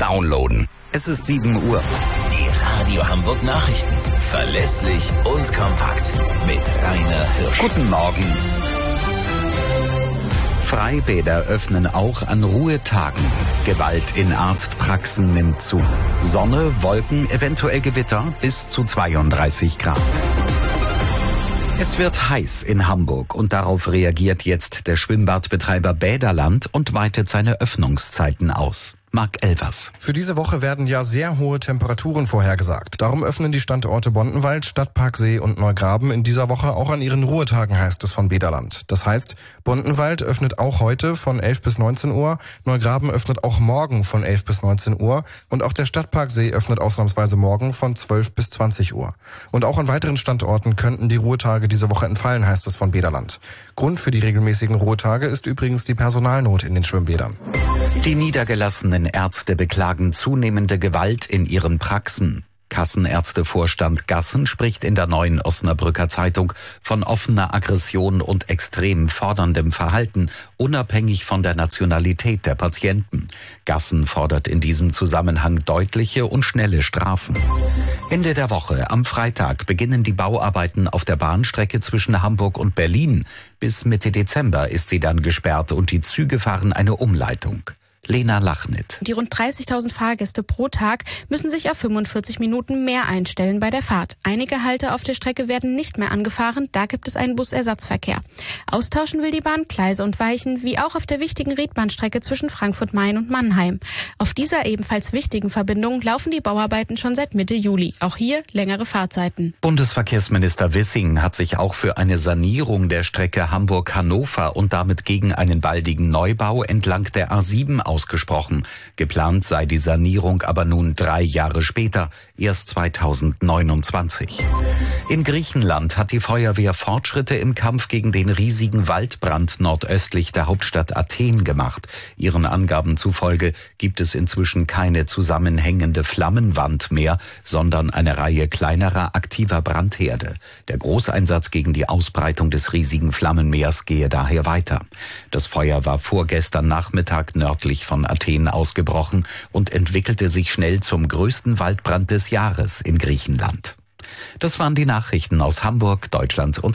downloaden. Es ist 7 Uhr. Die Radio Hamburg Nachrichten. Verlässlich und kompakt. Mit Rainer Hirsch. Guten Morgen. Freibäder öffnen auch an Ruhetagen. Gewalt in Arztpraxen nimmt zu. Sonne, Wolken, eventuell Gewitter bis zu 32 Grad. Es wird heiß in Hamburg und darauf reagiert jetzt der Schwimmbadbetreiber Bäderland und weitet seine Öffnungszeiten aus. Marc Elvers. Für diese Woche werden ja sehr hohe Temperaturen vorhergesagt. Darum öffnen die Standorte Bontenwald, Stadtparksee und Neugraben in dieser Woche auch an ihren Ruhetagen, heißt es von Bäderland. Das heißt, Bontenwald öffnet auch heute von 11 bis 19 Uhr, Neugraben öffnet auch morgen von 11 bis 19 Uhr und auch der Stadtparksee öffnet ausnahmsweise morgen von 12 bis 20 Uhr. Und auch an weiteren Standorten könnten die Ruhetage diese Woche entfallen, heißt es von Bäderland. Grund für die regelmäßigen Ruhetage ist übrigens die Personalnot in den Schwimmbädern. Die niedergelassenen Ärzte beklagen zunehmende Gewalt in ihren Praxen. Kassenärztevorstand Gassen spricht in der Neuen Osnabrücker Zeitung von offener Aggression und extrem forderndem Verhalten, unabhängig von der Nationalität der Patienten. Gassen fordert in diesem Zusammenhang deutliche und schnelle Strafen. Ende der Woche, am Freitag, beginnen die Bauarbeiten auf der Bahnstrecke zwischen Hamburg und Berlin. Bis Mitte Dezember ist sie dann gesperrt und die Züge fahren eine Umleitung. Lena Lachnit. Die rund 30.000 Fahrgäste pro Tag müssen sich auf 45 Minuten mehr einstellen bei der Fahrt. Einige Halte auf der Strecke werden nicht mehr angefahren, da gibt es einen Busersatzverkehr. Austauschen will die Bahn Gleise und Weichen, wie auch auf der wichtigen Riedbahnstrecke zwischen Frankfurt-Main und Mannheim. Auf dieser ebenfalls wichtigen Verbindung laufen die Bauarbeiten schon seit Mitte Juli. Auch hier längere Fahrzeiten. Bundesverkehrsminister Wissing hat sich auch für eine Sanierung der Strecke Hamburg-Hannover und damit gegen einen baldigen Neubau entlang der A7 ausgesprochen. Geplant sei die Sanierung aber nun 3 Jahre später, erst 2029. In Griechenland hat die Feuerwehr Fortschritte im Kampf gegen den riesigen Waldbrand nordöstlich der Hauptstadt Athen gemacht. Ihren Angaben zufolge gibt es inzwischen keine zusammenhängende Flammenwand mehr, sondern eine Reihe kleinerer aktiver Brandherde. Der Großeinsatz gegen die Ausbreitung des riesigen Flammenmeers gehe daher weiter. Das Feuer war vorgestern Nachmittag nördlich von Athen ausgebrochen und entwickelte sich schnell zum größten Waldbrand des Jahres in Griechenland. Das waren die Nachrichten aus Hamburg, Deutschland und